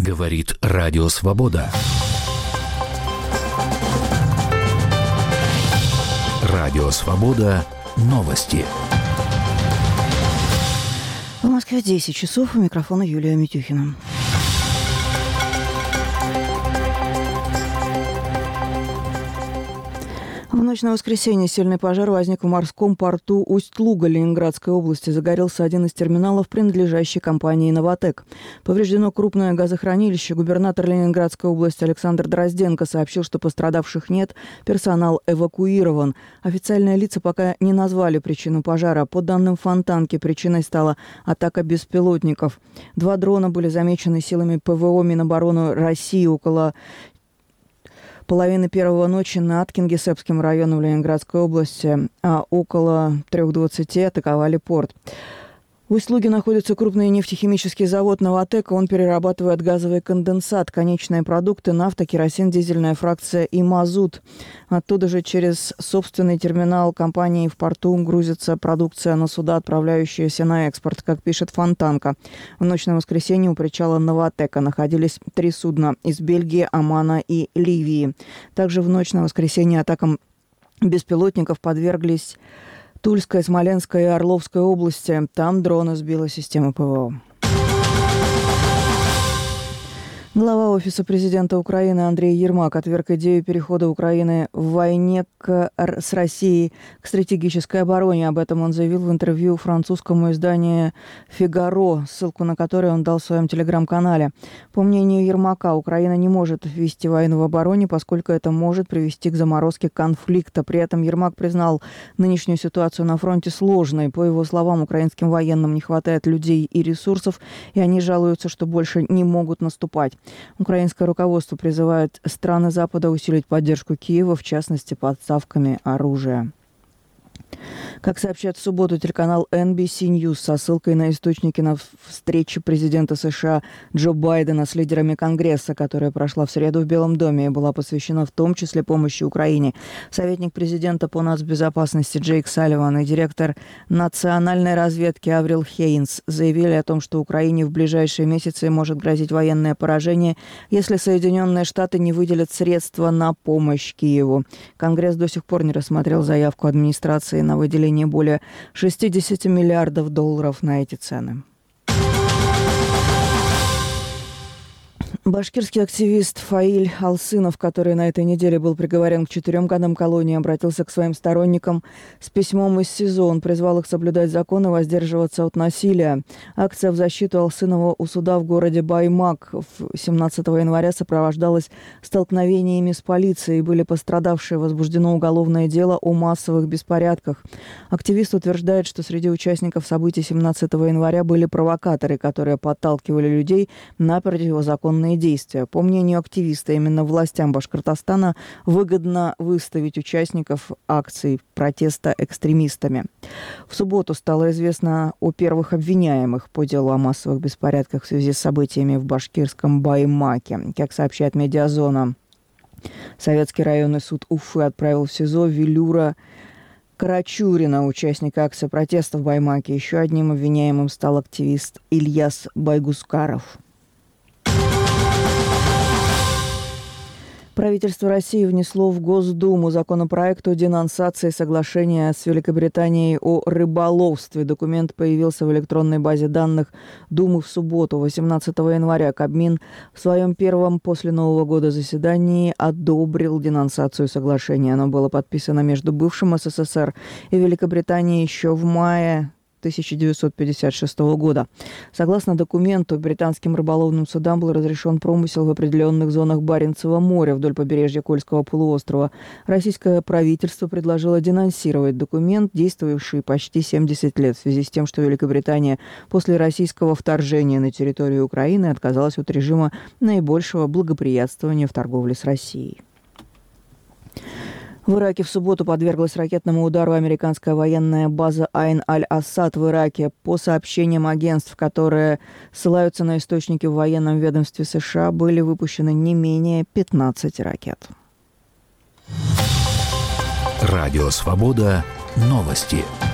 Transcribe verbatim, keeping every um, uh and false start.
Говорит Радио Свобода. Радио Свобода. Новости. В Москве десять часов. У микрофона Юлия Митюхина. В ночь на воскресенье сильный пожар возник в морском порту Усть-Луга Ленинградской области. Загорелся один из терминалов, принадлежащий компании «Новатэк». Повреждено крупное газохранилище. Губернатор Ленинградской области Александр Дрозденко сообщил, что пострадавших нет, персонал эвакуирован. Официальные лица пока не назвали причину пожара. По данным Фонтанки, причиной стала атака беспилотников. Два дрона были замечены силами ПВО Минобороны России около половины первого ночи над Кингисеппским районом Ленинградской области, а около трех двадцати атаковали порт. В Усть-Луге находится крупный нефтехимический завод «Новатэк». Он перерабатывает газовый конденсат, конечные продукты, нафта, керосин, дизельная фракция и мазут. Оттуда же через собственный терминал компании в порту грузится продукция на суда, отправляющаяся на экспорт, как пишет Фонтанка. В ночь на воскресенье у причала «Новатэка» находились три судна из Бельгии, Омана и Ливии. Также в ночь на воскресенье атакам беспилотников подверглись Тульская, Смоленская и Орловская области. Там дрона сбила система ПВО. Глава Офиса президента Украины Андрей Ермак отверг идею перехода Украины в войне к, с Россией к стратегической обороне. Об этом он заявил в интервью французскому изданию «Фигаро», ссылку на которое он дал в своем телеграм-канале. По мнению Ермака, Украина не может вести войну в обороне, поскольку это может привести к заморозке конфликта. При этом Ермак признал нынешнюю ситуацию на фронте сложной. По его словам, украинским военным не хватает людей и ресурсов, и они жалуются, что больше не могут наступать. Украинское руководство призывает страны Запада усилить поддержку Киева, в частности, поставками оружия. Как сообщает в субботу телеканал эн би си News со ссылкой на источники на встрече президента США Джо Байдена с лидерами Конгресса, которая прошла в среду в Белом доме и была посвящена в том числе помощи Украине, советник президента по нацбезопасности Джейк Салливан и директор национальной разведки Аврил Хейнс заявили о том, что Украине в ближайшие месяцы может грозить военное поражение, если Соединенные Штаты не выделят средства на помощь Киеву. Конгресс до сих пор не рассмотрел заявку администрации на выделение более шестьдесят миллиардов долларов на эти цены. Башкирский активист Фаиль Алсынов, который на этой неделе был приговорен к четырем годам колонии, обратился к своим сторонникам с письмом из СИЗО. Он призвал их соблюдать закон и воздерживаться от насилия. Акция в защиту Алсынова у суда в городе Баймак семнадцатого января сопровождалась столкновениями с полицией. Были пострадавшие. Возбуждено уголовное дело о массовых беспорядках. Активист утверждает, что среди участников событий семнадцатого января были провокаторы, которые подталкивали людей на противозаконные действия. По мнению активиста, именно властям Башкортостана выгодно выставить участников акций протеста экстремистами. В субботу стало известно о первых обвиняемых по делу о массовых беспорядках в связи с событиями в башкирском Баймаке. Как сообщает «Медиазона», Советский районный суд Уфы отправил в СИЗО Велюра Карачурина, участника акции протеста в Баймаке. Еще одним обвиняемым стал активист Ильяс Байгускаров. Правительство России внесло в Госдуму законопроект о денонсации соглашения с Великобританией о рыболовстве. Документ появился в электронной базе данных Думы в субботу, восемнадцатого января. Кабмин в своем первом после Нового года заседании одобрил денонсацию соглашения. Оно было подписано между бывшим СССР и Великобританией еще в мае тысяча девятьсот пятьдесят шестого года. Согласно документу, британским рыболовным судам был разрешен промысел в определенных зонах Баренцева моря вдоль побережья Кольского полуострова. Российское правительство предложило денонсировать документ, действовавший почти семьдесят лет, в связи с тем, что Великобритания после российского вторжения на территорию Украины отказалась от режима наибольшего благоприятствования в торговле с Россией. В Ираке в субботу подверглась ракетному удару американская военная база Айн-аль-Асад в Ираке. По сообщениям агентств, которые ссылаются на источники в военном ведомстве США, были выпущены не менее пятнадцати ракет. Радио «Свобода». Новости.